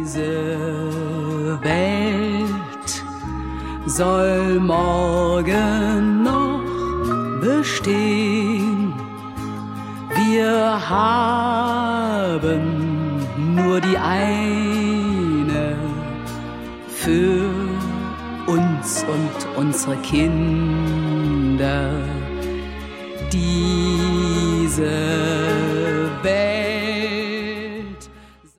Welt soll morgen noch bestehen. Wir haben nur die eine für uns und unsere Kinder.